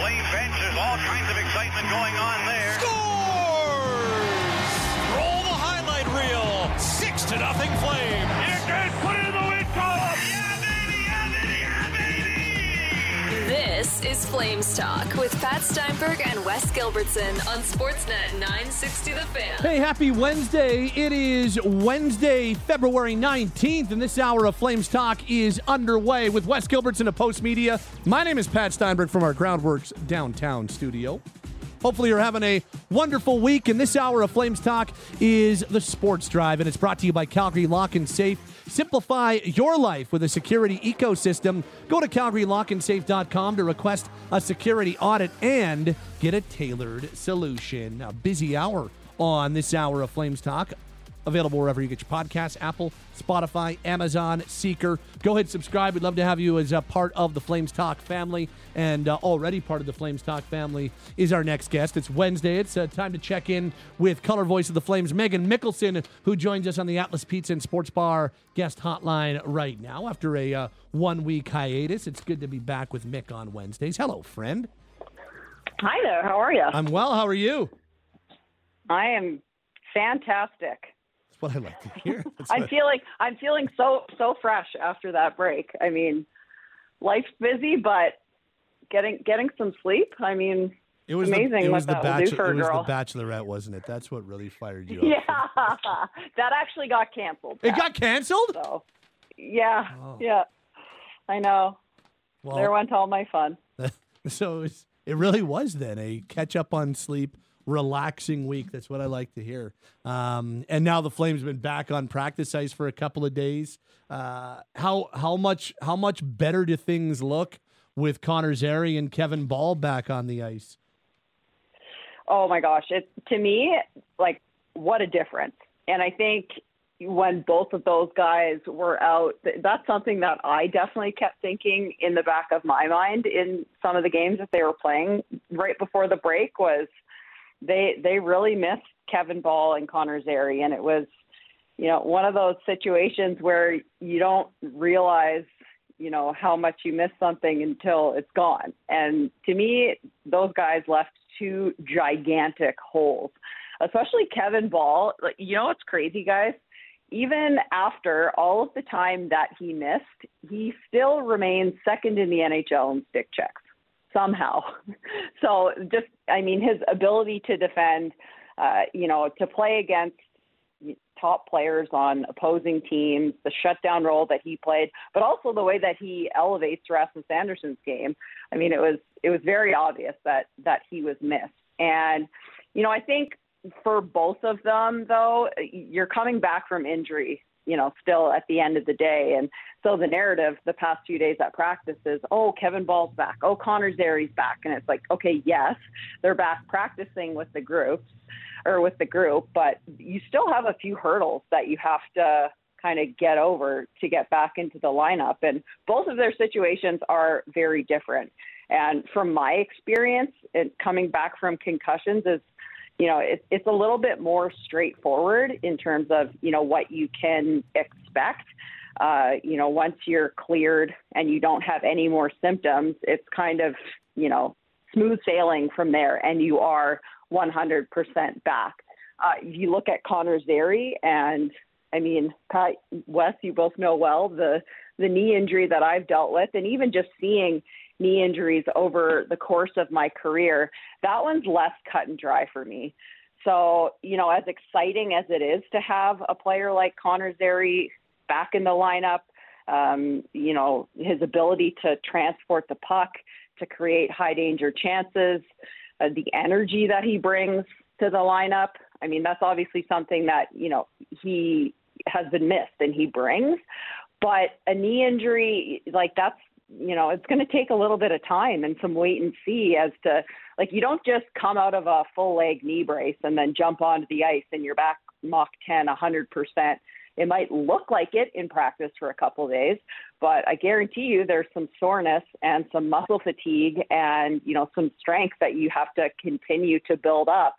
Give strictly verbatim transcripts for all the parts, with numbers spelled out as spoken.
Flame bench. There's all kinds of excitement going on there. Scores! Roll the highlight reel. Six to nothing Flame. You can put it in the win column. Yeah, baby, yeah, baby, yeah, baby. This is Flames Talk with Pat Steinberg and Wes Gilbertson on Sportsnet nine sixty The Fan. Hey, happy Wednesday. It is Wednesday, February nineteenth, and this hour of Flames Talk is underway with Wes Gilbertson of Post Media. My name is Pat Steinberg from our Groundworks downtown studio. Hopefully you're having a wonderful week, and this hour of Flames Talk is the Sports Drive, and it's brought to you by Calgary Lock and Safe. Simplify your life with a security ecosystem. Go to calgary lock and safe dot com to request a security audit and get a tailored solution. A busy hour on this hour of Flames Talk. Available wherever you get your podcasts, Apple, Spotify, Amazon, Seeker. Go ahead and subscribe. We'd love to have you as a part of the Flames Talk family. And uh, already part of the Flames Talk family is our next guest. It's Wednesday. It's uh, time to check in with color voice of the Flames, Megan Mickelson, who joins us on the Atlas Pizza and Sports Bar guest hotline right now after a uh, one-week hiatus. It's good to be back with Mick on Wednesdays. Hello, friend. Hi there. How are you? I'm well. How are you? I am fantastic. What I like to hear. I'm what... feeling I'm feeling so so fresh after that break. I mean, life's busy, but getting getting some sleep. I mean, it was amazing the, it what was the that bachelor, will do for a it was girl. the Bachelorette, wasn't it? That's what really fired you up. Yeah, that actually got canceled. It got canceled? So, yeah, oh. yeah, I know. Well, there went all my fun. So it, was, it really was then a catch up on sleep, relaxing week. That's what I like to hear. Um, and now the Flames have been back on practice ice for a couple of days. Uh, how how much how much better do things look with Connor Zary and Kevin Ball back on the ice? Oh my gosh, it to me, like, what a difference. And I think when both of those guys were out, that's something that I definitely kept thinking in the back of my mind in some of the games that they were playing right before the break was they they really missed Kevin Ball and Connor Zary. And it was, you know, one of those situations where you don't realize, you know, how much you miss something until it's gone. And to me, those guys left two gigantic holes, especially Kevin Ball. Like, you know what's crazy, guys? Even after all of the time that he missed, he still remains second in the N H L in stick checks somehow. So just, I mean, his ability to defend, uh, you know, to play against top players on opposing teams, the shutdown role that he played, but also the way that he elevates Rasmus Anderson's game. I mean, it was it was very obvious that that he was missed. And, you know, I think for both of them, though, you're coming back from injury, you know, still at the end of the day. And so the narrative the past few days at practice is, oh, Kevin Ball's back. Oh, Connor Zary's back. And it's like, okay, yes, they're back practicing with the groups or with the group, but you still have a few hurdles that you have to kind of get over to get back into the lineup. And both of their situations are very different. And from my experience, it, coming back from concussions is, you know, it, it's a little bit more straightforward in terms of, you know, what you can expect. Uh, you know, once you're cleared and you don't have any more symptoms, it's kind of, you know, smooth sailing from there, and you are one hundred percent back. Uh, you look at Connor Zary, and I mean, Pat, Wes, you both know well the the knee injury that I've dealt with, and even just seeing knee injuries over the course of my career, that one's less cut and dry for me. So, you know, as exciting as it is to have a player like Connor Zary back in the lineup, um, you know, his ability to transport the puck, to create high danger chances, uh, the energy that he brings to the lineup. I mean, that's obviously something that, you know, he has been missed and he brings. But a knee injury, like that's, you know, it's going to take a little bit of time and some wait and see as to, like, you don't just come out of a full leg knee brace and then jump onto the ice and you're back Mach ten, one hundred percent. It might look like it in practice for a couple of days, but I guarantee you there's some soreness and some muscle fatigue and, you know, some strength that you have to continue to build up.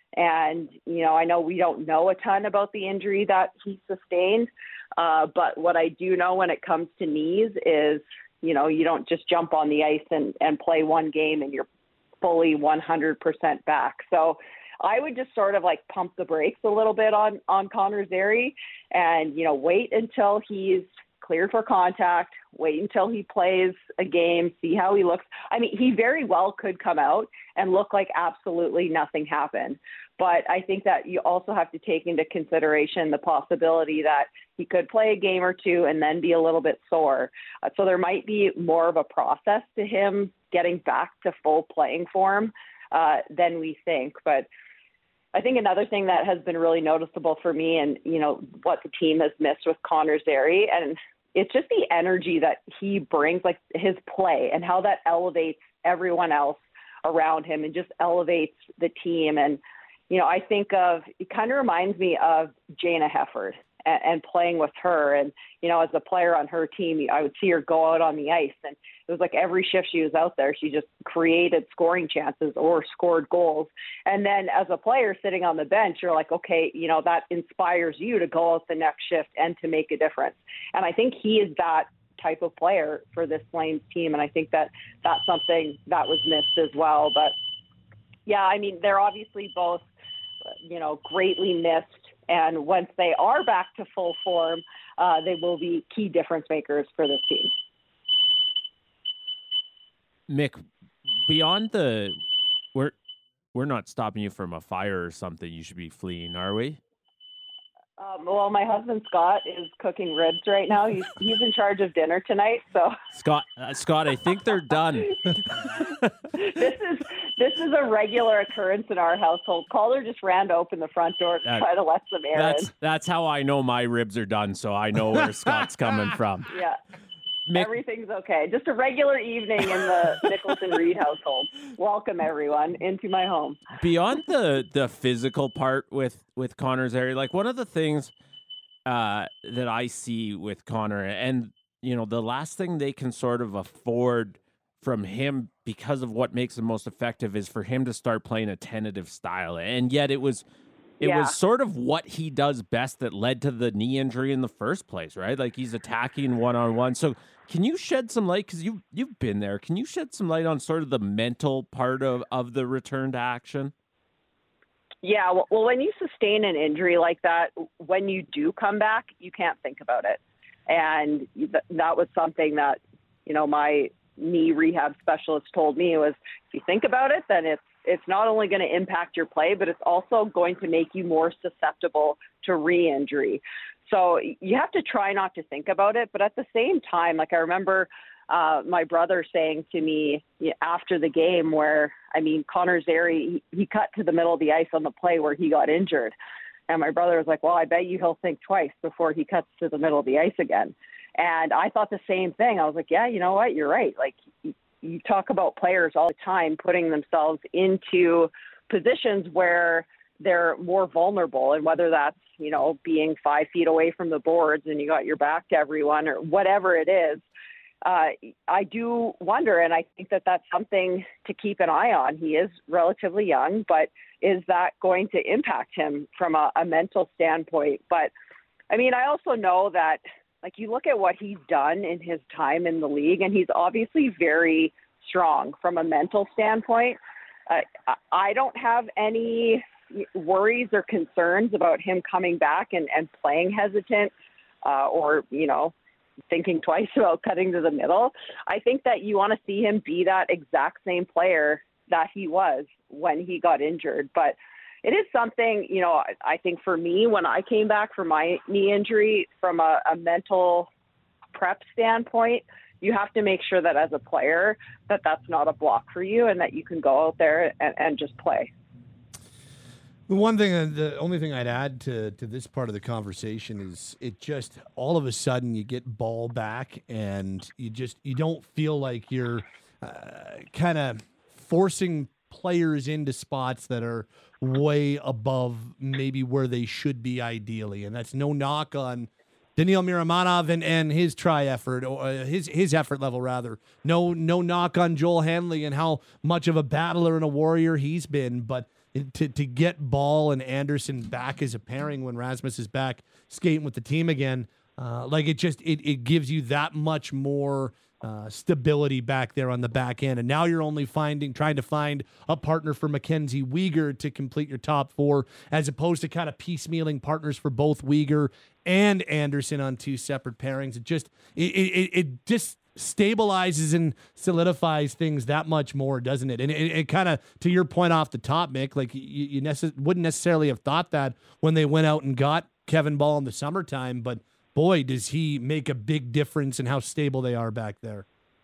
And, you know, I know we don't know a ton about the injury that he sustained, uh, but what I do know when it comes to knees is, you know, you don't just jump on the ice and, and play one game and you're fully one hundred percent back. So I would just sort of like pump the brakes a little bit on, on Connor Zary and, you know, wait until he's cleared for contact, wait until he plays a game, see how he looks. I mean, he very well could come out and look like absolutely nothing happened. But I think that you also have to take into consideration the possibility that he could play a game or two and then be a little bit sore. Uh, so there might be more of a process to him getting back to full playing form uh, than we think. But I think another thing that has been really noticeable for me and, you know, what the team has missed with Connor Zary, and it's just the energy that he brings, like his play and how that elevates everyone else around him and just elevates the team. And, you know, I think of, it kind of reminds me of Jana Hefford and, and playing with her. And, you know, as a player on her team, I would see her go out on the ice, and it was like every shift she was out there, she just created scoring chances or scored goals. And then as a player sitting on the bench, you're like, okay, you know, that inspires you to go out the next shift and to make a difference. And I think he is that type of player for this Flames team. And I think that that's something that was missed as well. But yeah, I mean, they're obviously both, you know, greatly missed. And once they are back to full form, uh, they will be key difference makers for this team. Mick, beyond the, we're we're not stopping you from a fire or something you should be fleeing, are we? Um, well, my husband Scott is cooking ribs right now. He's he's in charge of dinner tonight. So Scott, uh, Scott, I think they're done. this is this is a regular occurrence in our household. Caller just ran to open the front door to That- try to let some air That's in. that's how I know my ribs are done, so I know where Scott's coming from. Yeah. Mick, Everything's okay. Just a regular evening in the Nicholson Reed household. Welcome everyone into my home. beyond the the physical part with with Connor's area, like one of the things uh, that I see with Connor, and you know, the last thing they can sort of afford from him because of what makes him most effective is for him to start playing a tentative style, and yet it was. It Yeah. was sort of what he does best that led to the knee injury in the first place, right? Like he's attacking one-on-one. So can you shed some light, because you, you've been there, can you shed some light on sort of the mental part of, of the return to action? Yeah, well, well, when you sustain an injury like that, when you do come back, you can't think about it. And th- that was something that, you know, my knee rehab specialist told me was, if you think about it, then it's it's not only going to impact your play, but it's also going to make you more susceptible to re-injury. So you have to try not to think about it. But at the same time, like I remember uh, my brother saying to me after the game where, I mean, Connor Zary, he, he cut to the middle of the ice on the play where he got injured. And my brother was like, well, I bet you he'll think twice before he cuts to the middle of the ice again. And I thought the same thing. I was like, yeah, you know what? You're right. Like, you talk about players all the time putting themselves into positions where they're more vulnerable, and whether that's, you know, being five feet away from the boards and you got your back to everyone or whatever it is. Uh, I do wonder, and I think that that's something to keep an eye on. He is relatively young, but is that going to impact him from a, a mental standpoint? But I mean, I also know that, like, you look at what he's done in his time in the league, and he's obviously very strong from a mental standpoint. Uh, I don't have any worries or concerns about him coming back and, and playing hesitant uh, or, you know, thinking twice about cutting to the middle. I think that you want to see him be that exact same player that he was when he got injured. But it is something, you know, I think for me, when I came back from my knee injury, from a, a mental prep standpoint, you have to make sure that as a player that that's not a block for you and that you can go out there and, and just play. The one thing, the only thing I'd add to, to this part of the conversation is it just all of a sudden you get ball back and you just you don't feel like you're uh, kind of forcing players into spots that are way above maybe where they should be ideally, and that's no knock on Daniil Miramanov and, and his try effort, or uh, his his effort level rather. No no knock on Joel Hanley and how much of a battler and a warrior he's been, but to to get Ball and Anderson back as a pairing when Rasmus is back skating with the team again, uh, like it just it it gives you that much more uh, stability back there on the back end. And now you're only finding, trying to find a partner for Mackenzie Weegar to complete your top four, as opposed to kind of piecemealing partners for both Weegar and Anderson on two separate pairings. It just, it, it, it just stabilizes and solidifies things that much more, doesn't it? And it, it kind of, to your point off the top, Mick, like you, you necess- wouldn't necessarily have thought that when they went out and got Kevin Ball in the summertime, but boy, does he make a big difference in how stable they are back there.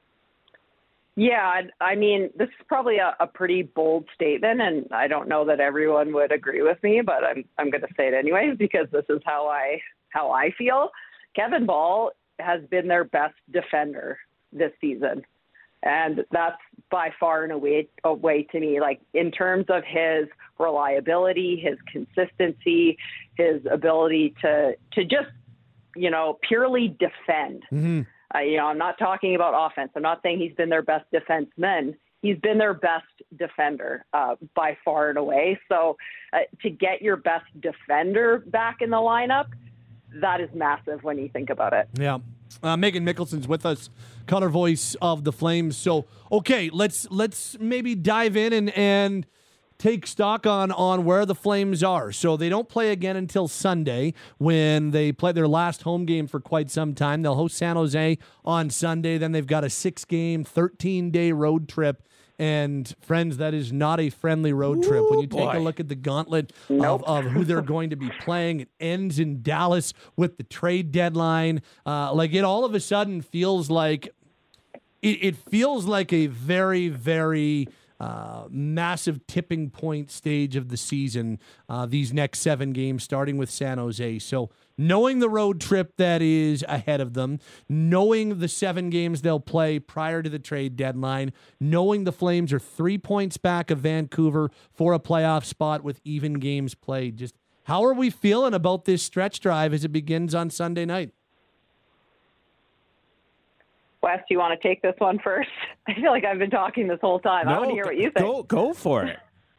Yeah, I mean, this is probably a, a pretty bold statement, and I don't know that everyone would agree with me, but I'm I'm going to say it anyways because this is how I how I feel. Kevin Ball has been their best defender this season, and that's by far and away away to me. Like in terms of his reliability, his consistency, his ability to to just you know, purely defend. Mm-hmm. Uh, you know, I'm not talking about offense. I'm not saying he's been their best defenseman. He's been their best defender uh, by far and away. So uh, to get your best defender back in the lineup, that is massive when you think about it. Yeah. Uh, Megan Mickelson's with us, color voice of the Flames. So, okay, let's let's maybe dive in and, and take stock on on where the Flames are. So they don't play again until Sunday when they play their last home game for quite some time. They'll host San Jose on Sunday. Then they've got a six-game, thirteen-day road trip. And, friends, that is not a friendly road trip. When you take boy. a look at the gauntlet Nope. of, of who they're going to be playing, it ends in Dallas with the trade deadline. Uh, like, it all of a sudden feels like it, it feels like a very, very uh, massive tipping point stage of the season, uh, these next seven games, starting with San Jose. So knowing the road trip that is ahead of them, knowing the seven games they'll play prior to the trade deadline, knowing the Flames are three points back of Vancouver for a playoff spot with even games played, just how are we feeling about this stretch drive as it begins on Sunday night? Wes, do you want to take this one first? I feel like I've been talking this whole time. I want to hear what you think. Go, go for it.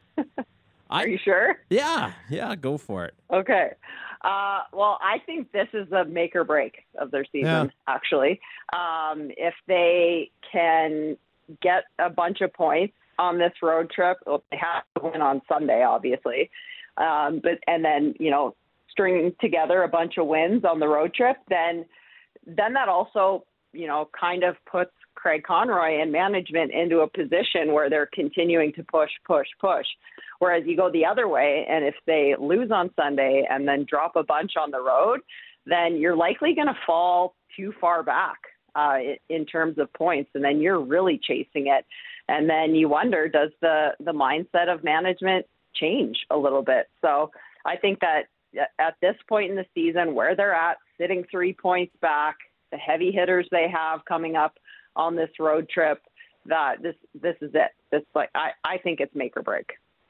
I, Are you sure? Yeah, yeah, go for it. Okay. Uh, well, I think this is the make or break of their season, Yeah. actually. Um, if they can get a bunch of points on this road trip, well, they have to win on Sunday, obviously. Um, but and then, you know, string together a bunch of wins on the road trip, then then that also, you know, kind of puts Craig Conroy and management into a position where they're continuing to push, push, push. Whereas you go the other way, and if they lose on Sunday and then drop a bunch on the road, then you're likely going to fall too far back uh, in terms of points, and then you're really chasing it. And then you wonder, does the, the mindset of management change a little bit? So I think that at this point in the season, where they're at, sitting three points back, the heavy hitters they have coming up on this road trip, that this this is it. This like I, I think it's make or break.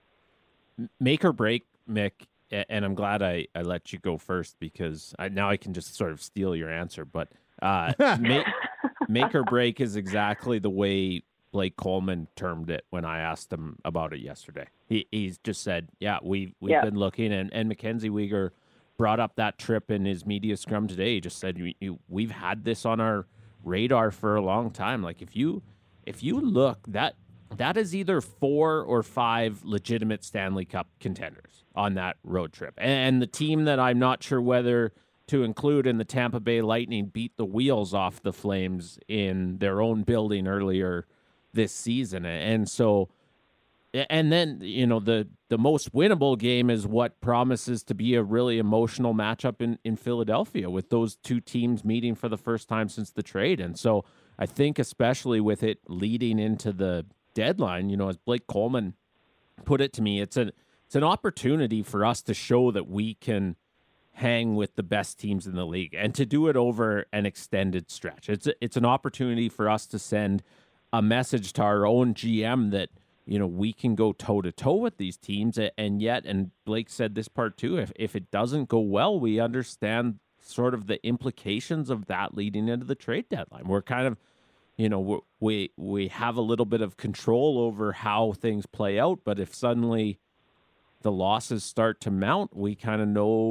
Make or break, Mick, and I'm glad I, I let you go first because I, now I can just sort of steal your answer. But uh, make, make or break is exactly the way Blake Coleman termed it when I asked him about it yesterday. He he's just said, yeah, we, we've Yeah. been looking, and, and Mackenzie Weegar brought up that trip in his media scrum today. He just said, we, you, we've had this on our radar for a long time. Like if you if you look, that that is either four or five legitimate Stanley Cup contenders on that road trip. And the team that I'm not sure whether to include in the Tampa Bay Lightning beat the wheels off the Flames in their own building earlier this season. And so, and then, you know, the, the most winnable game is what promises to be a really emotional matchup in, in Philadelphia with those two teams meeting for the first time since the trade. And so I think especially with it leading into the deadline, you know, as Blake Coleman put it to me, it's an, it's an opportunity for us to show that we can hang with the best teams in the league and to do it over an extended stretch. It's a, it's an opportunity for us to send a message to our own G M that, you know, we can go toe to toe with these teams. And yet, and Blake said this part too, if, if it doesn't go well, we understand sort of the implications of that leading into the trade deadline. We're kind of, you know, we, we have a little bit of control over how things play out, but if suddenly the losses start to mount, we kind of know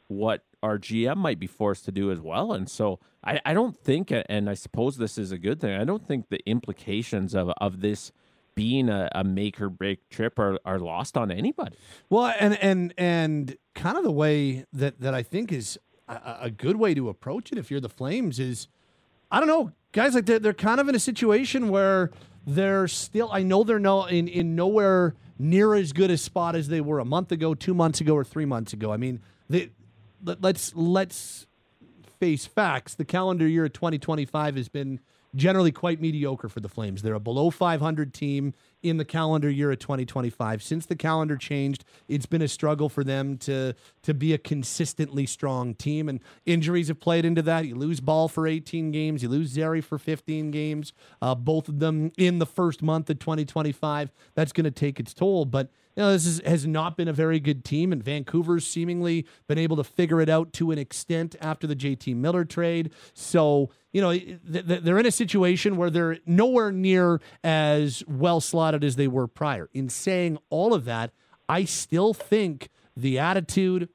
what our G M might be forced to do as well. And so I, I don't think, and I suppose this is a good thing, I don't think the implications of, of this being a, a make or break trip are, are lost on anybody. Well, and and and kind of the way that, that I think is a, a good way to approach it if you're the Flames is, I don't know, guys, like they're, they're kind of in a situation where they're still, I know they're no in, in nowhere near as good a spot as they were a month ago, two months ago, or three months ago. I mean, they, let, let's let's face facts. The calendar year of twenty twenty-five has been generally quite mediocre for the Flames. They're a below five hundred team in the calendar year of twenty twenty-five. Since the calendar changed, it's been a struggle for them to to be a consistently strong team, and injuries have played into that. You lose Ball for eighteen games, you lose Zary for fifteen games, uh, both of them in the first month of twenty twenty-five. That's going to take its toll, but you know, this is, has not been a very good team, and Vancouver's seemingly been able to figure it out to an extent after the J T Miller trade. So, you know, they're in a situation where they're nowhere near as well slotted as they were prior. In saying all of that, I still think the attitude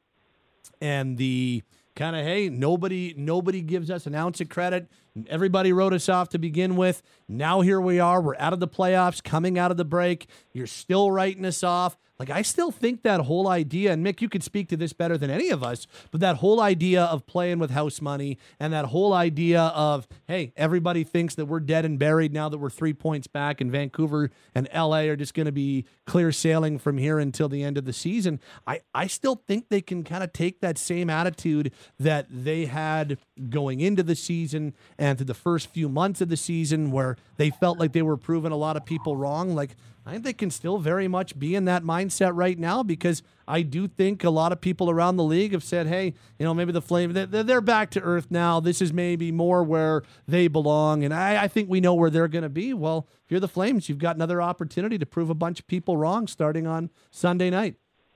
and the kind of, hey, nobody nobody gives us an ounce of credit. Everybody wrote us off to begin with. Now here we are. We're out of the playoffs, coming out of the break. You're still writing us off. Like, I still think that whole idea, and Mick, you could speak to this better than any of us, but that whole idea of playing with house money and that whole idea of, hey, everybody thinks that we're dead and buried now that we're three points back, and Vancouver and L A are just going to be clear sailing from here until the end of the season. I, I still think they can kind of take that same attitude that they had going into the season and through the first few months of the season where they felt like they were proving a lot of people wrong. Like, I think they can still very much be in that mindset right now, because I do think a lot of people around the league have said, hey, you know, maybe the Flames, they're back to earth now. This is maybe more where they belong. And I, I think we know where they're going to be. Well, if you're the Flames, you've got another opportunity to prove a bunch of people wrong starting on Sunday night.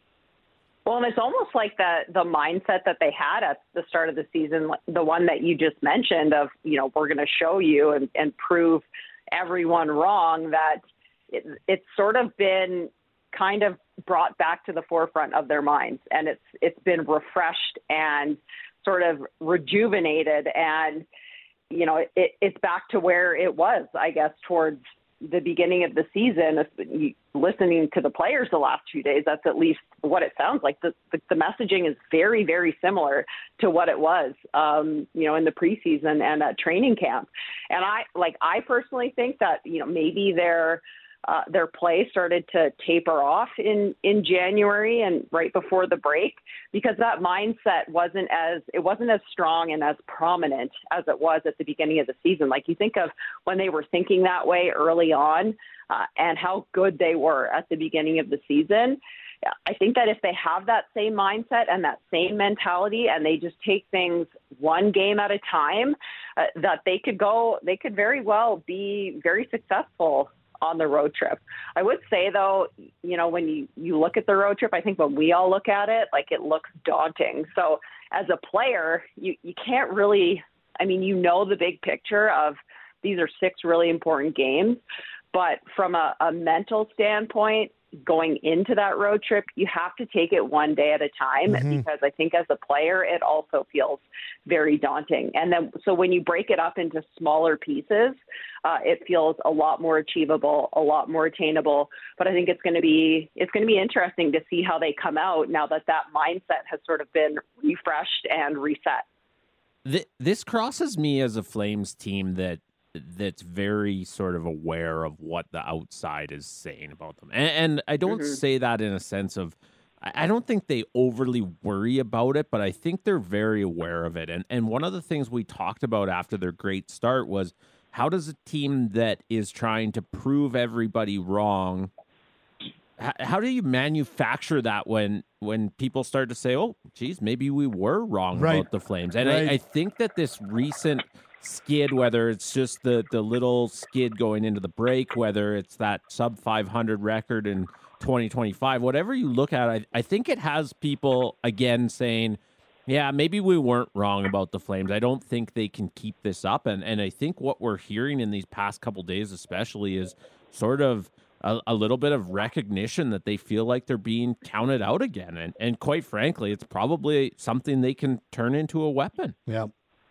Well, and it's almost like the the mindset that they had at the start of the season, the one that you just mentioned of, you know, we're going to show you and, and prove everyone wrong, that it, it's sort of been kind of brought back to the forefront of their minds. And it's it's been refreshed and sort of rejuvenated. And, you know, it, it's back to where it was, I guess, towards the beginning of the season. Listening to the players the last few days, that's at least what it sounds like. The, the, the messaging is very, very similar to what it was, um, you know, in the preseason and at training camp. And I, like, I personally think that, you know, maybe their uh, their play started to taper off in, in January and right before the break, because that mindset wasn't as, it wasn't as strong and as prominent as it was at the beginning of the season. Like, you think of when they were thinking that way early on, Uh, and how good they were at the beginning of the season. I think that if they have that same mindset and that same mentality, and they just take things one game at a time, uh, that they could go, they could very well be very successful on the road trip. I would say, though, you know, when you, you look at the road trip, I think when we all look at it, like, it looks daunting. So as a player, you, you can't really, I mean, you know, the big picture of these are six really important games. But from a, a mental standpoint, going into that road trip, you have to take it one day at a time, mm-hmm. because I think as a player, it also feels very daunting. And then, so when you break it up into smaller pieces, uh, it feels a lot more achievable, a lot more attainable. But I think it's going to be, it's going to be interesting to see how they come out now that that mindset has sort of been refreshed and reset. This crosses me as a Flames team that, that's very sort of aware of what the outside is saying about them. And, and I don't mm-hmm. say that in a sense of, I don't think they overly worry about it, but I think they're very aware of it. And and one of the things we talked about after their great start was, how does a team that is trying to prove everybody wrong, how, how do you manufacture that when when people start to say, oh, geez, maybe we were wrong right. about the Flames? And right. I, I think that this recent skid, whether it's just the the little skid going into the break, whether it's that sub five hundred record in twenty twenty-five, whatever you look at, I, I think it has people again saying, yeah, maybe we weren't wrong about the Flames. I don't think they can keep this up. And and I think what we're hearing in these past couple days especially is sort of a, a little bit of recognition that they feel like they're being counted out again. And, and quite frankly, it's probably something they can turn into a weapon. Yeah.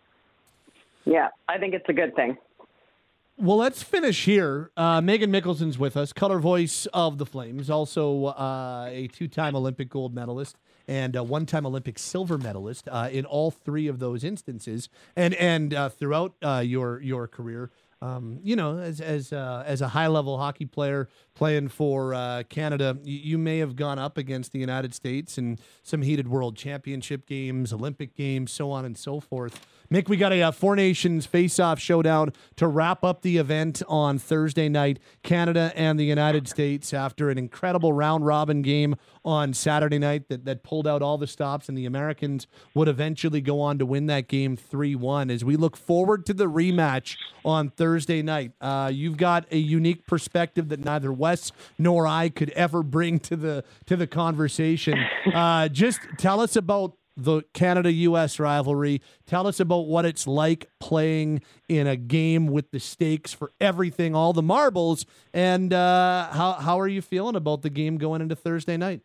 Yeah, I think it's a good thing. Well, let's finish here. Uh, Megan Mickelson's with us, color voice of the Flames, also uh, a two-time Olympic gold medalist and a one-time Olympic silver medalist uh, in all three of those instances, and and uh, throughout uh, your your career. Um, you know, as as uh, as a high-level hockey player playing for uh, Canada, you, you may have gone up against the United States in some heated World Championship games, Olympic games, so on and so forth. Mick, we got a uh, Four Nations face-off showdown to wrap up the event on Thursday night. Canada and the United States, after an incredible round-robin game on Saturday night that, that pulled out all the stops, and the Americans would eventually go on to win that game three one. As we look forward to the rematch on Thursday night, uh, you've got a unique perspective that neither Wes nor I could ever bring to the to the conversation. Uh, just tell us about the Canada-U S rivalry. Tell us about what it's like playing in a game with the stakes for everything, all the marbles, and uh, how how are you feeling about the game going into Thursday night?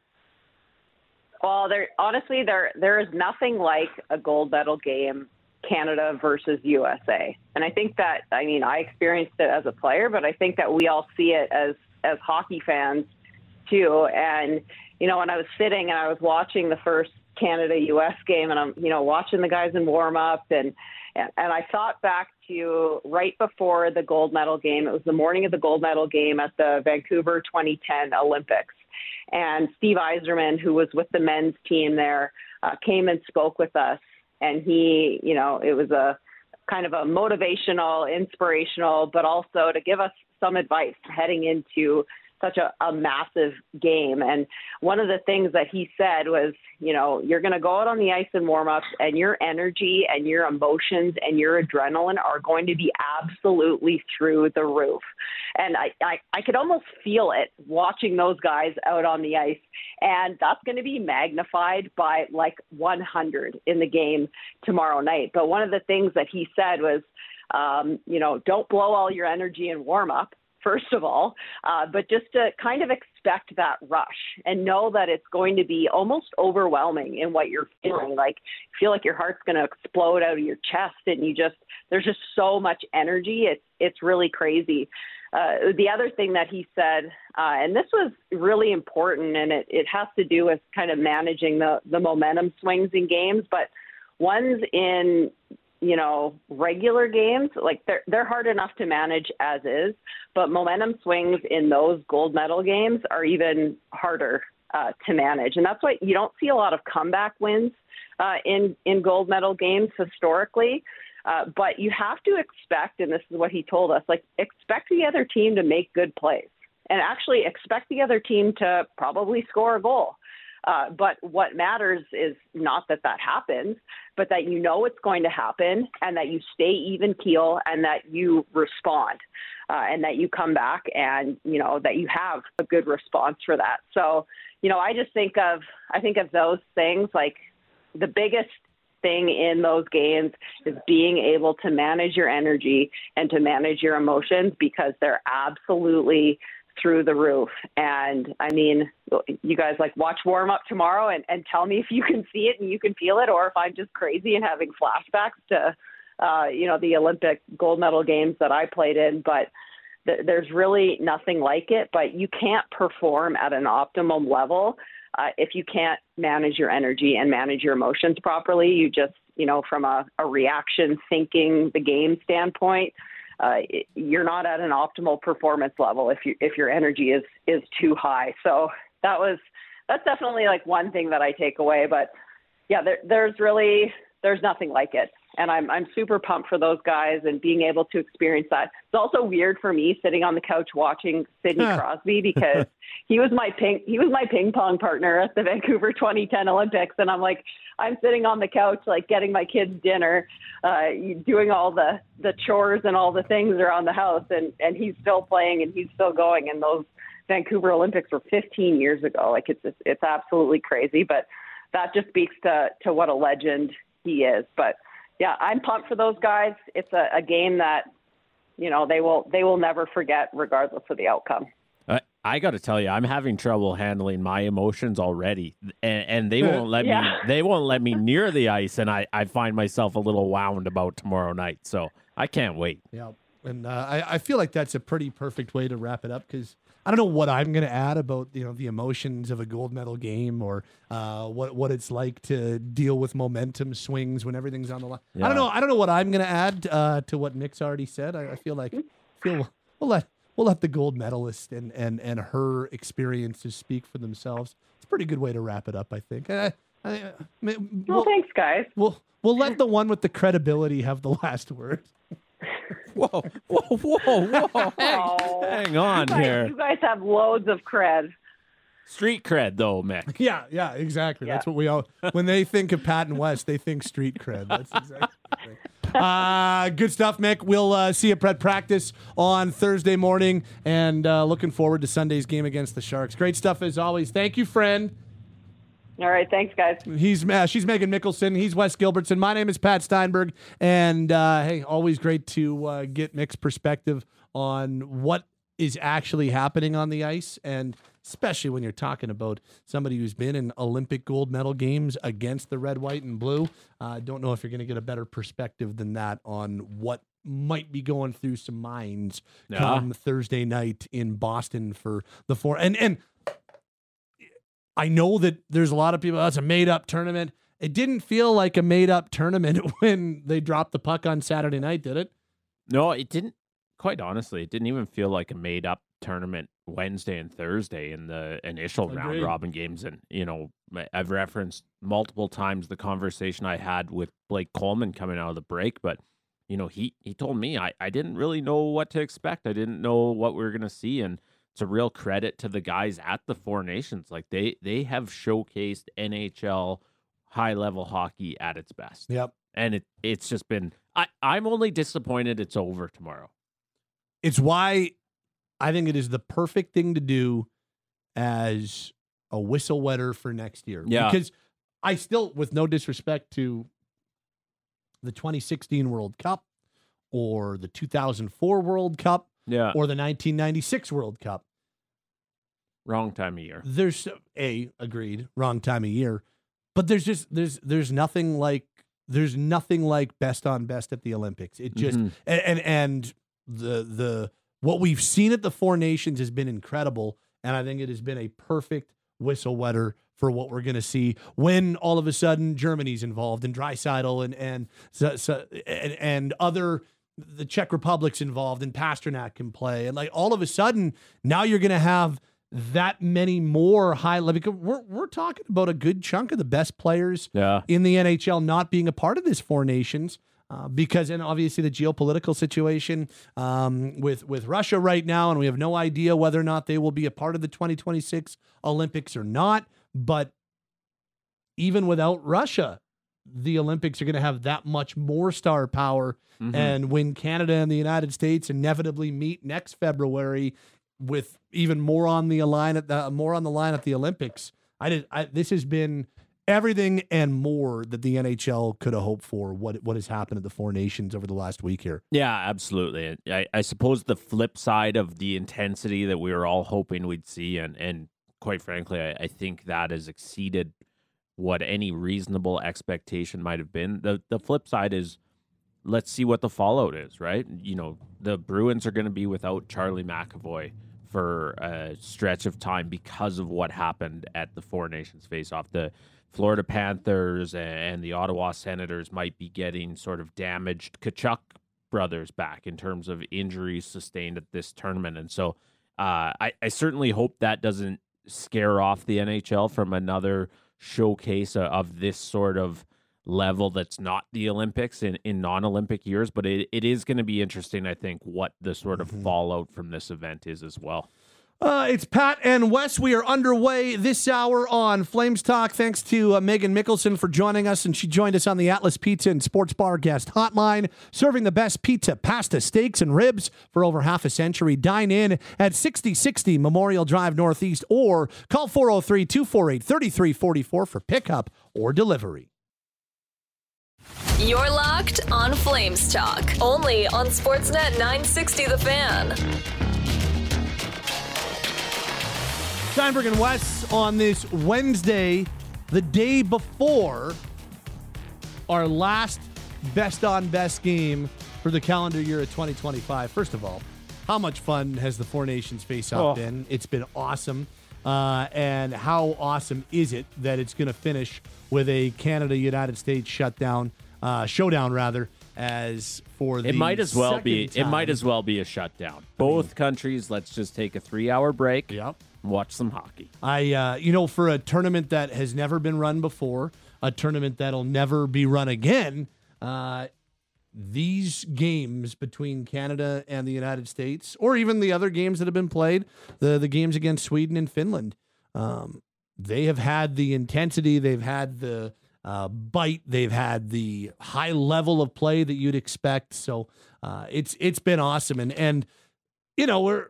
Well, there honestly there there is nothing like a gold medal game, Canada versus U S A, and I think that I mean I experienced it as a player, but I think that we all see it as as hockey fans too. And you know, when I was sitting and I was watching the first Canada U S game, and I'm, you know, watching the guys in warm up, and, and and I thought back to right before the gold medal game. It was the morning of the gold medal game at the Vancouver twenty ten Olympics, and Steve Yzerman, who was with the men's team there, uh, came and spoke with us, and he, you know, it was a kind of a motivational, inspirational, but also to give us some advice heading into such a, a massive game. And one of the things that he said was, you know, you're going to go out on the ice in warm-ups, and your energy and your emotions and your adrenaline are going to be absolutely through the roof. And I, I, I could almost feel it watching those guys out on the ice. And that's going to be magnified by like one hundred in the game tomorrow night. But one of the things that he said was, um, you know, don't blow all your energy in warm-up, first of all, uh, but just to kind of expect that rush and know that it's going to be almost overwhelming in what you're feeling. Like, feel like your heart's going to explode out of your chest, and you just, there's just so much energy. It's, it's really crazy. Uh, the other thing that he said, uh, and this was really important, and it, it has to do with kind of managing the, the momentum swings in games, but ones in, you know, regular games, like they're, they're hard enough to manage as is, but momentum swings in those gold medal games are even harder uh, to manage. And that's why you don't see a lot of comeback wins uh, in, in gold medal games historically. Uh, but you have to expect, and this is what he told us, like expect the other team to make good plays, and actually expect the other team to probably score a goal. Uh, but what matters is not that that happens, but that you know it's going to happen, and that you stay even keel, and that you respond, uh, and that you come back, and, you know, that you have a good response for that. So, you know, I just think of, I think of those things, like the biggest thing in those games is being able to manage your energy and to manage your emotions, because they're absolutely through the roof. And I mean, you guys like watch warm up tomorrow and, and tell me if you can see it and you can feel it, or if I'm just crazy and having flashbacks to, uh, you know, the Olympic gold medal games that I played in. But th- there's really nothing like it. But you can't perform at an optimum level uh, if you can't manage your energy and manage your emotions properly. You just, you know, from a, a reaction thinking the game standpoint, Uh, you're not at an optimal performance level if you if your energy is is too high. So that was that's definitely like one thing that I take away. But yeah, there, there's really there's nothing like it, and I'm I'm super pumped for those guys and being able to experience that. It's also weird for me sitting on the couch watching Sidney Crosby, because he was my ping he was my ping pong partner at the Vancouver twenty ten Olympics, and I'm like I'm sitting on the couch like getting my kids dinner, uh, doing all the, the chores and all the things around the house, and, and he's still playing and he's still going. And those Vancouver Olympics were fifteen years ago. Like it's it's, it's absolutely crazy, but that just speaks to, to what a legend he is. But yeah, I'm pumped for those guys. It's a, a game that, you know, they will they will never forget regardless of the outcome. Uh, I got to tell you, I'm having trouble handling my emotions already, and, and they won't let Yeah. me. They won't let me near the ice, and I, I find myself a little wound about tomorrow night. So I can't wait. Yeah, and uh, I, I feel like that's a pretty perfect way to wrap it up because I don't know what I'm going to add about you know the emotions of a gold medal game or uh, what what it's like to deal with momentum swings when everything's on the line. I don't Yeah. know. I don't know what I'm going to add uh, to what Nick's already said. I, I feel like feel we'll let we'll let the gold medalist and and and her experiences speak for themselves. It's a pretty good way to wrap it up, I think. I, I, I, Well, we'll, thanks, guys. we'll we'll let the one with the credibility have the last word. Whoa, whoa, whoa, whoa! Hang, Oh. hang on You guys, here. you guys have loads of cred. Street cred, though, Mick. Yeah, yeah, exactly. Yeah. That's what we all. When they think of Pat and West, they think street cred. That's exactly. Uh, good stuff, Mick. We'll uh, see you at practice on Thursday morning, and uh, looking forward to Sunday's game against the Sharks. Great stuff as always. Thank you, friend. All right, thanks, guys. He's uh, she's Megan Mickelson. He's Wes Gilbertson. My name is Pat Steinberg, and uh, hey, always great to uh, get Mick's perspective on what is actually happening on the ice, and especially when you're talking about somebody who's been in Olympic gold medal games against the red, white, and blue. I uh, don't know if you're going to get a better perspective than that on what might be going through some minds Yeah. come Thursday night in Boston for the four. And and I know that there's a lot of people, oh, it's a made-up tournament. It didn't feel like a made-up tournament when they dropped the puck on Saturday night, did it? No, it didn't. Quite honestly, it didn't even feel like a made-up tournament Wednesday and Thursday in the initial Agreed. round robin games. And, you know, I've referenced multiple times the conversation I had with Blake Coleman coming out of the break, but, you know, he, he told me I, I didn't really know what to expect. I didn't know what we were going to see. And it's a real credit to the guys at the Four Nations. Like, they, they have showcased N H L high-level hockey at its best. Yep. And it it's just been, I, I'm only disappointed it's over tomorrow. It's why I think it is the perfect thing to do as a whistle wetter for next year. Yeah. Because I still, with no disrespect to the twenty sixteen World Cup or the two thousand four World Cup Yeah. or the nineteen ninety-six World Cup, Wrong time of year. there's a agreed wrong time of year, but there's just there's there's nothing like there's nothing like best on best at the Olympics. It just Mhm. and, and and the the what we've seen at the Four Nations has been incredible, and I think it has been a perfect whistle wetter for what we're going to see when all of a sudden Germany's involved and Draisaitl and and so, so, and, and other the Czech Republic's involved and Pasternak can play, and like all of a sudden now you're going to have that many more high level. Because we're we're talking about a good chunk of the best players Yeah. in the N H L not being a part of this Four Nations. Uh, because, and obviously the geopolitical situation um, with with Russia right now, and we have no idea whether or not they will be a part of the twenty twenty-six Olympics or not. But even without Russia, the Olympics are going to have that much more star power. Mhm. And when Canada and the United States inevitably meet next February, with even more on the line at the more on the line at the Olympics, I did. I, this has been everything and more that the N H L could have hoped for. What what has happened at the Four Nations over the last week here? Yeah, absolutely. I, I suppose the flip side of the intensity that we were all hoping we'd see, and, and quite frankly, I, I think that has exceeded what any reasonable expectation might have been. The the flip side is, let's see what the fallout is, right? You know, the Bruins are going to be without Charlie McAvoy for a stretch of time because of what happened at the Four Nations face-off. The Florida Panthers and the Ottawa Senators might be getting sort of damaged Kachuk brothers back in terms of injuries sustained at this tournament. And so uh, I, I certainly hope that doesn't scare off the N H L from another showcase of this sort of level that's not the Olympics in, in non-Olympic years. But it, it is going to be interesting, I think, what the sort of Mm-hmm. fallout from this event is as well. Uh, it's Pat and Wes. We are underway this hour on Flames Talk. Thanks to uh, Megan Mickelson for joining us, and she joined us on the Atlas Pizza and Sports Bar guest hotline, serving the best pizza, pasta, steaks, and ribs for over half a century. Dine in at sixty sixty Memorial Drive Northeast, or call four oh three, two four eight, three three four four for pickup or delivery. You're locked on Flames Talk, only on Sportsnet nine sixty The Fan. Steinberg and Wes on this Wednesday, the day before our last best on best game for the calendar year of twenty twenty-five. First of all, how much fun has the Four Nations face-off Oh. been? It's been awesome. Uh, and how awesome is it that it's going to finish with a Canada-United States shutdown, uh, showdown rather, as for the It might as well be. second It might time. as well be a shutdown. Both countries. Let's just take a three-hour break. Yep. And watch some hockey. I, uh, you know, for a tournament that has never been run before, a tournament that'll never be run again, uh, these games between Canada and the United States, or even the other games that have been played, the the games against Sweden and Finland, um, they have had the intensity, they've had the uh, bite, they've had the high level of play that you'd expect. So uh, it's it's been awesome, and and you know we're.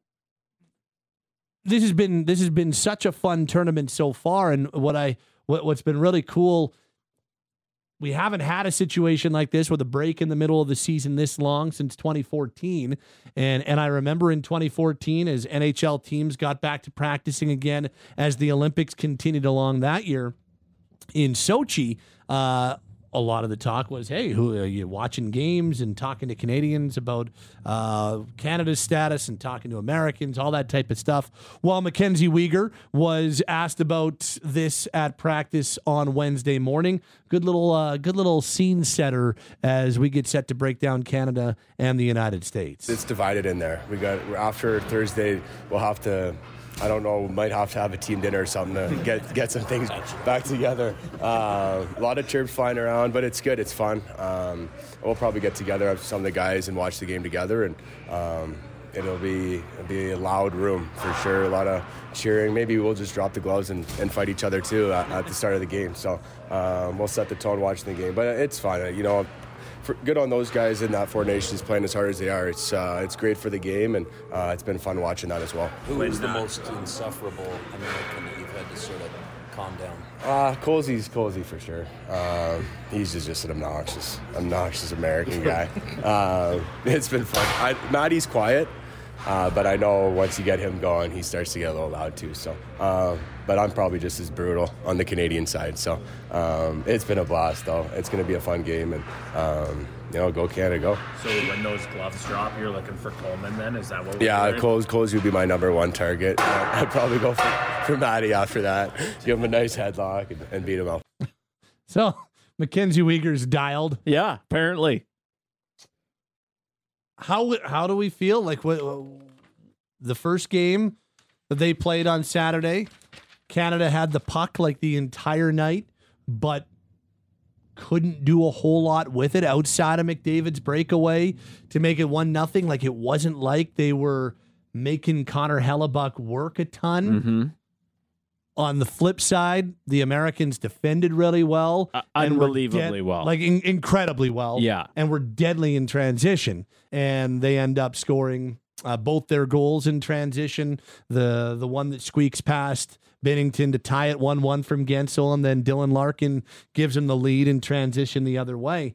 This has been this has been such a fun tournament so far, and what I what what's been really cool, we haven't had a situation like this with a break in the middle of the season this long since twenty fourteen, and and I remember in twenty fourteen as N H L teams got back to practicing again as the Olympics continued along that year in Sochi. Uh, a lot of the talk was, hey, who are you watching games and talking to Canadians about uh, Canada's status and talking to Americans, all that type of stuff. Well, Mackenzie Weegar was asked about this at practice on Wednesday morning. Good little, uh, good little scene setter as we get set to break down Canada and the United States. It's divided in there. We got after Thursday, we'll have to. I don't know, might have to have a team dinner or something to get get some things back together. Uh, a lot of chirps flying around, but it's good. It's fun. Um, we'll probably get together with some of the guys and watch the game together, and um, it'll be it'll be a loud room for sure. A lot of cheering. Maybe we'll just drop the gloves and, and fight each other too at, at the start of the game. So um, we'll set the tone watching the game, but it's fun. You know. For, good on those guys in that Four Nations playing as hard as they are. It's uh, it's great for the game, and uh, it's been fun watching that as well. Who is the most insufferable American that you've had to sort of calm down? Uh, Colsey's Colsey for sure. Um, he's just, just an obnoxious, obnoxious American guy. uh, it's been fun. I, Maddie's quiet, uh, but I know once you get him going, he starts to get a little loud too. So, uh, but I'm probably just as brutal on the Canadian side. So um, it's been a blast, though. It's going to be a fun game, and um, you know, go Canada, go. So when those gloves drop, you're looking for Coleman. Then is that what? We're Yeah, hearing? Coles Coles would be my number one target. Uh, I'd probably go for, for Maddie after that. Give him a nice headlock and, and beat him up. So Mackenzie Weegar's dialed. Yeah, apparently. How how do we feel like what the first game that they played on Saturday? Canada had the puck like the entire night, but couldn't do a whole lot with it outside of McDavid's breakaway to make it one nothing. Like it wasn't like they were making Connor Hellebuck work a ton. Mm-hmm. On the flip side, the Americans defended really well. Uh, and were unbelievably well. Like in- incredibly well. Yeah. And were deadly in transition. And they end up scoring uh, both their goals in transition. The the one that squeaks past Binnington to tie it one one from Gensel, and then Dylan Larkin gives him the lead in transition the other way.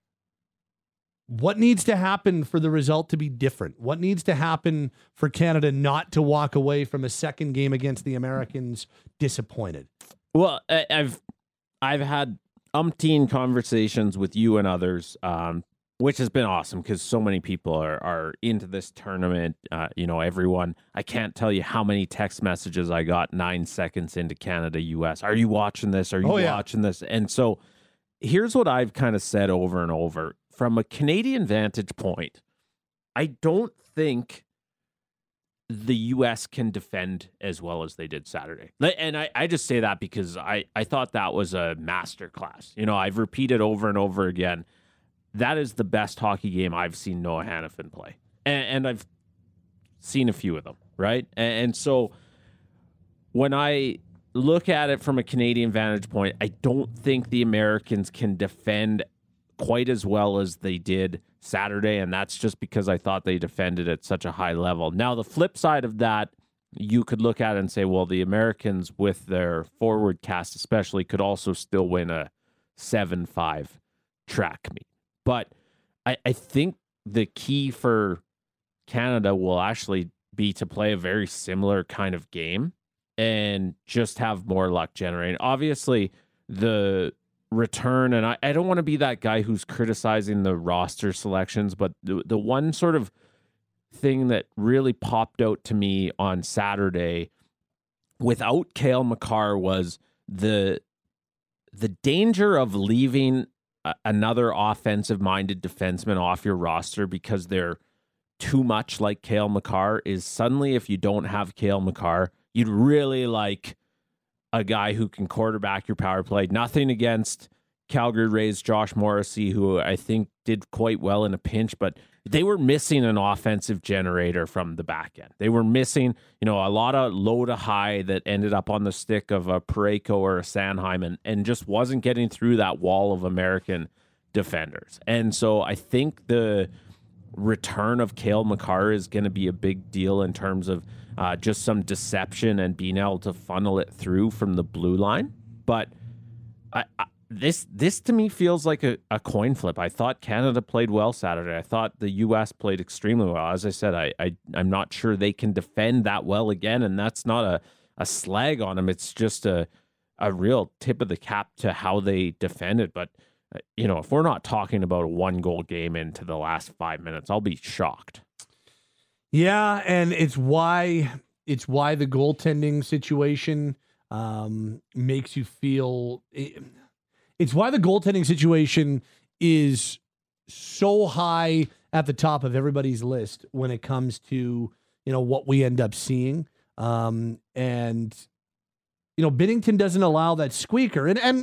What needs to happen for the result to be different? What needs to happen for Canada not to walk away from a second game against the Americans disappointed? Well, I- I've I've had umpteen conversations with you and others, um, which has been awesome because so many people are are into this tournament. Uh, you know, everyone. I can't tell you how many text messages I got nine seconds into Canada U S. Are you watching this? Are you Oh, yeah. watching this? And so, here's what I've kind of said over and over from a Canadian vantage point. I don't think the U S can defend as well as they did Saturday. And I, I just say that because I, I thought that was a masterclass. You know, I've repeated over and over again, that is the best hockey game I've seen Noah Hannafin play. And, and I've seen a few of them, right? And, and so when I look at it from a Canadian vantage point, I don't think the Americans can defend quite as well as they did Saturday, and that's just because I thought they defended at such a high level. Now, the flip side of that, you could look at it and say, well, the Americans with their forward cast especially could also still win a seven five track meet. But I, I think the key for Canada will actually be to play a very similar kind of game and just have more luck generating. Obviously, the return, and I, I don't want to be that guy who's criticizing the roster selections, but the, the one sort of thing that really popped out to me on Saturday without Cale Makar was the the danger of leaving a, another offensive-minded defenseman off your roster because they're too much like Cale Makar is suddenly, if you don't have Cale Makar, you'd really like a guy who can quarterback your power play. Nothing against Calgary Rays Josh Morrissey, who I think did quite well in a pinch, but they were missing an offensive generator from the back end. They were missing, you know, a lot of low to high that ended up on the stick of a Parayko or a Sanheim and, and just wasn't getting through that wall of American defenders. And so I think the return of Cale Makar is going to be a big deal in terms of uh, just some deception and being able to funnel it through from the blue line. But I, I This this to me feels like a, a coin flip. I thought Canada played well Saturday. I thought the U S played extremely well. As I said, I, I, I'm not sure they can defend that well again, and that's not a, a slag on them. It's just a, a real tip of the cap to how they defended. But, uh, you know, if we're not talking about a one-goal game into the last five minutes, I'll be shocked. Yeah, and it's why it's why the goaltending situation um, makes you feel... It, It's why the goaltending situation is so high at the top of everybody's list when it comes to, you know, what we end up seeing. Um, and, you know, Binnington doesn't allow that squeaker. And, and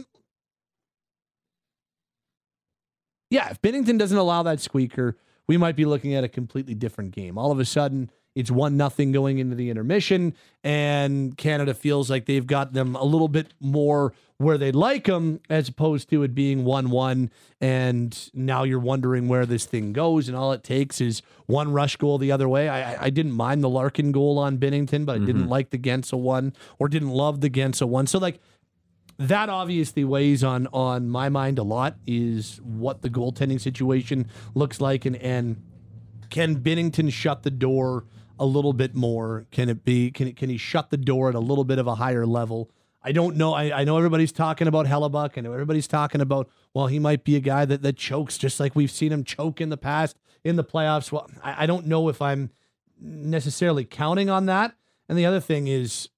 yeah, if Binnington doesn't allow that squeaker, we might be looking at a completely different game. All of a sudden, it's one nothing going into the intermission, and Canada feels like they've got them a little bit more where they'd like them, as opposed to it being one one, and now you're wondering where this thing goes, and all it takes is one rush goal the other way. I, I didn't mind the Larkin goal on Binnington, but I mm-hmm. didn't like the Gensel one, or didn't love the Gensel one. So, like, that obviously weighs on on my mind a lot, is what the goaltending situation looks like, and, and can Binnington shut the door a little bit more? Can it be, can, can he shut the door at a little bit of a higher level? I don't know. I, I know everybody's talking about Hellebuck. I know everybody's talking about, well, he might be a guy that, that chokes just like we've seen him choke in the past in the playoffs. Well, I, I don't know if I'm necessarily counting on that. And the other thing is,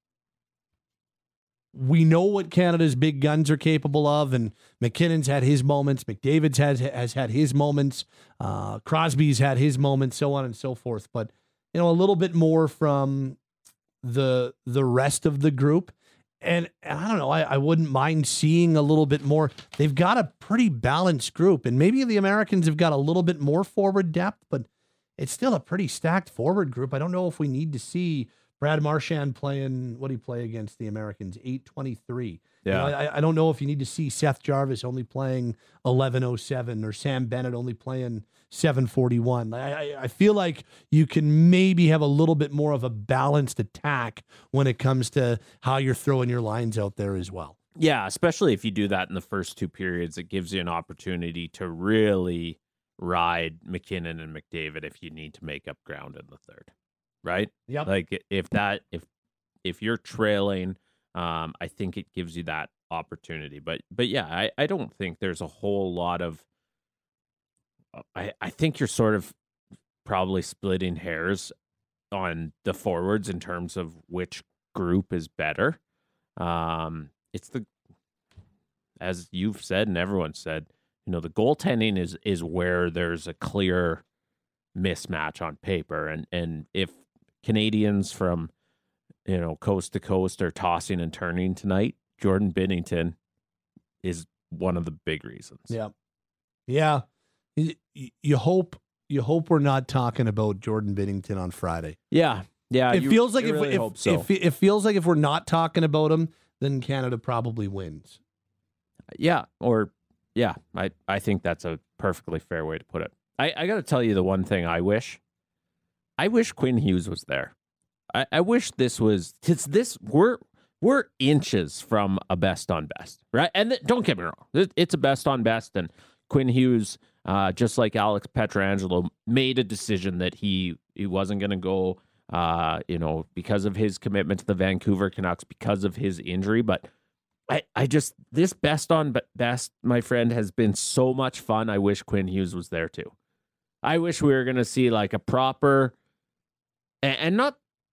we know what Canada's big guns are capable of, and McKinnon's had his moments. McDavid's has, has had his moments. Uh, Crosby's had his moments, so on and so forth. But, you know, a little bit more from the the rest of the group. And, and I don't know, I, I wouldn't mind seeing a little bit more. They've got a pretty balanced group, and maybe the Americans have got a little bit more forward depth, but it's still a pretty stacked forward group. I don't know if we need to see Brad Marchand playing, what did he play against the Americans? eight twenty-three. Yeah. You know, I, I don't know if you need to see Seth Jarvis only playing eleven oh seven or Sam Bennett only playing seven forty-one. I, I, I feel like you can maybe have a little bit more of a balanced attack when it comes to how you're throwing your lines out there as well. Yeah, especially if you do that in the first two periods, it gives you an opportunity to really ride McKinnon and McDavid if you need to make up ground in the third. Right? Yep. Like if that if if you're trailing, um, I think it gives you that opportunity. But but yeah, I, I don't think there's a whole lot of I, I think you're sort of probably splitting hairs on the forwards in terms of which group is better. Um, it's the as you've said and everyone said, you know, the goaltending is is where there's a clear mismatch on paper, and and if Canadians from, you know, coast to coast are tossing and turning tonight, Jordan Binnington is one of the big reasons. Yeah, yeah. You, you hope you hope we're not talking about Jordan Binnington on Friday. Yeah, yeah. It you, feels like you if, really if, hope so. if it feels like if we're not talking about him, then Canada probably wins. Yeah, or yeah, I I think that's a perfectly fair way to put it. I, I got to tell you the one thing I wish. I wish Quinn Hughes was there. I, I wish this was it's this we're we're inches from a best on best, right? And th- don't get me wrong, it, it's a best on best, and Quinn Hughes, uh, just like Alex Pietrangelo, made a decision that he he wasn't going to go uh, you know, because of his commitment to the Vancouver Canucks, because of his injury. But I, I just, this best on best, my friend, has been so much fun. I wish Quinn Hughes was there too. I wish we were going to see like a proper, and, and not,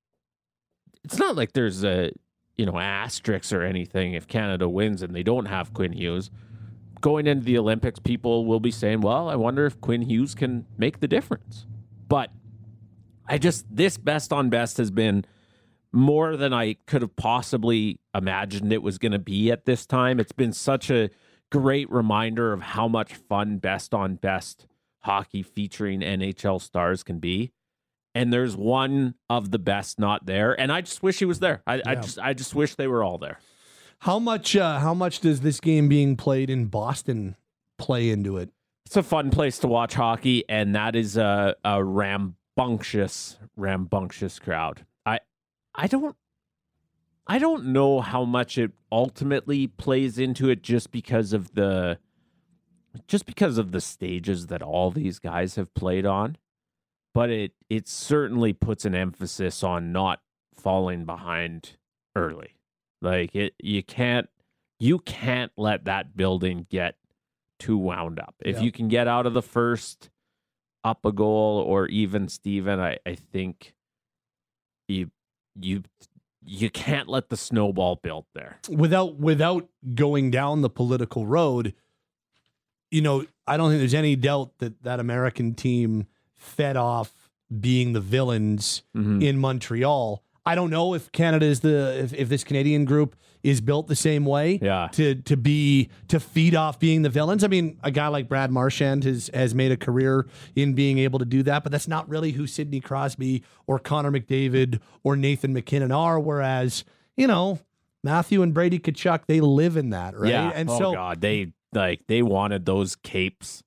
it's not like there's a, you know, asterisks or anything if Canada wins and they don't have Quinn Hughes. Going into the Olympics, people will be saying, well, I wonder if Quinn Hughes can make the difference. But I just, this best on best has been more than I could have possibly imagined it was going to be at this time. It's been such a great reminder of how much fun best on best hockey featuring N H L stars can be. And there's one of the best not there. And I just wish he was there. I, yeah. I just I just wish they were all there. How much uh, how much does this game being played in Boston play into it? It's a fun place to watch hockey, and that is a, a rambunctious, rambunctious crowd. I I don't I don't know how much it ultimately plays into it just because of the just because of the stages that all these guys have played on. But it it certainly puts an emphasis on not falling behind early. Like it you can't you can't let that building get too wound up. If yeah. you can get out of the first up a goal or even Steven, I, I think you you you can't let the snowball build there. Without without going down the political road, you know, I don't think there's any doubt that that American team fed off being the villains mm-hmm. in Montreal. I don't know if Canada is the if, if this Canadian group is built the same way yeah. to to be to feed off being the villains. I mean, a guy like Brad Marchand has has made a career in being able to do that, but that's not really who Sidney Crosby or Connor McDavid or Nathan McKinnon are. Whereas, you know, Matthew and Brady Tkachuk, they live in that, right? Yeah. And oh so God, they like they wanted those capes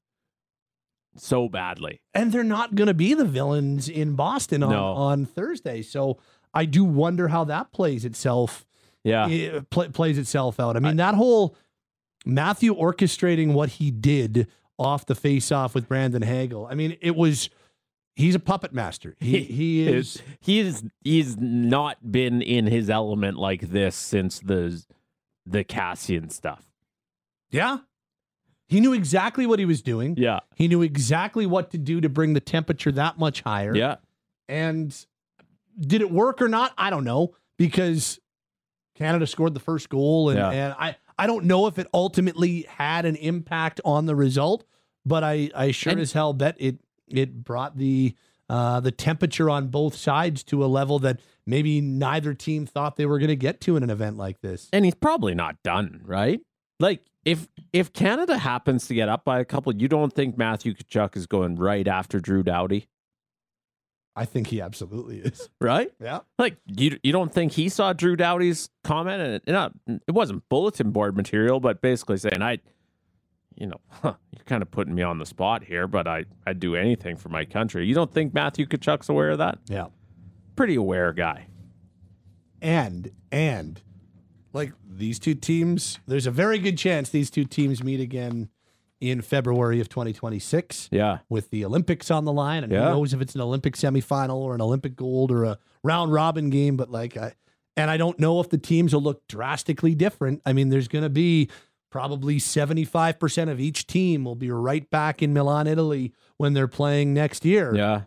so badly, and they're not going to be the villains in Boston on, no. on Thursday. So I do wonder how that plays itself. Yeah, it pl- plays itself out. I mean, I, that whole Matthew orchestrating what he did off the face-off with Brandon Hagel. I mean, it was he's a puppet master. He he is he is he's not been in his element like this since the the Cassian stuff. Yeah. He knew exactly what he was doing. Yeah. He knew exactly what to do to bring the temperature that much higher. Yeah. And did it work or not? I don't know, because Canada scored the first goal, and, yeah. and I, I don't know if it ultimately had an impact on the result, but I, I sure and, as hell bet it it brought the uh, the temperature on both sides to a level that maybe neither team thought they were going to get to in an event like this. And he's probably not done, right? Like, if if Canada happens to get up by a couple, you don't think Matthew Tkachuk is going right after Drew Doughty? I think he absolutely is. Right? Yeah. Like, you you don't think he saw Drew Doughty's comment? And it, not, it wasn't bulletin board material, but basically saying, I, you know, huh, you're kind of putting me on the spot here, but I, I'd do anything for my country. You don't think Matthew Tkachuk's aware of that? Yeah. Pretty aware guy. And, and, like, these two teams, there's a very good chance these two teams meet again in February of twenty twenty-six. Yeah. With the Olympics on the line. And yeah. who knows if it's an Olympic semifinal or an Olympic gold or a round robin game. But, like, I, and I don't know if the teams will look drastically different. I mean, there's going to be probably seventy-five percent of each team will be right back in Milan, Italy when they're playing next year. Yeah.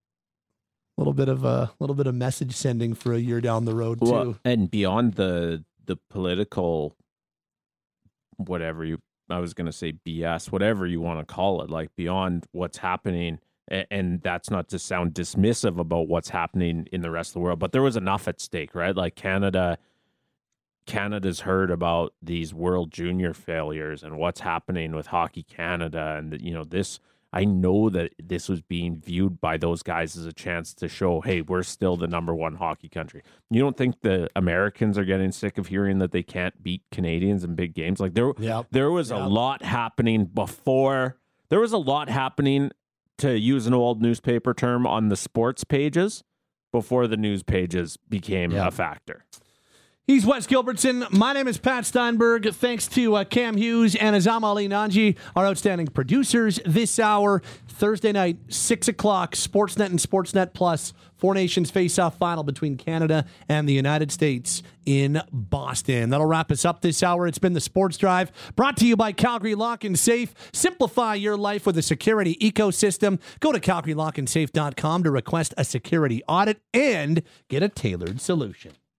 A little bit of a little bit of message sending for a year down the road, too. Well, and beyond the the political, whatever you, I was going to say B S, whatever you want to call it, like beyond what's happening, and, and that's not to sound dismissive about what's happening in the rest of the world, but there was enough at stake, right? Like Canada, Canada's heard about these World Junior failures and what's happening with Hockey Canada, and you know this. I know that this was being viewed by those guys as a chance to show, hey, we're still the number one hockey country. You don't think the Americans are getting sick of hearing that they can't beat Canadians in big games? Like there, yep. there was yep. a lot happening before. There was a lot happening, to use an old newspaper term, on the sports pages before the news pages became yep. a factor. He's Wes Gilbertson. My name is Pat Steinberg. Thanks to uh, Cam Hughes and Azam Ali Nanji, our outstanding producers this hour. Thursday night, six o'clock, Sportsnet and Sportsnet Plus. Four Nations face-off final between Canada and the United States in Boston. That'll wrap us up this hour. It's been the Sports Drive, brought to you by Calgary Lock and Safe. Simplify your life with a security ecosystem. Go to calgary lock and safe dot com to request a security audit and get a tailored solution.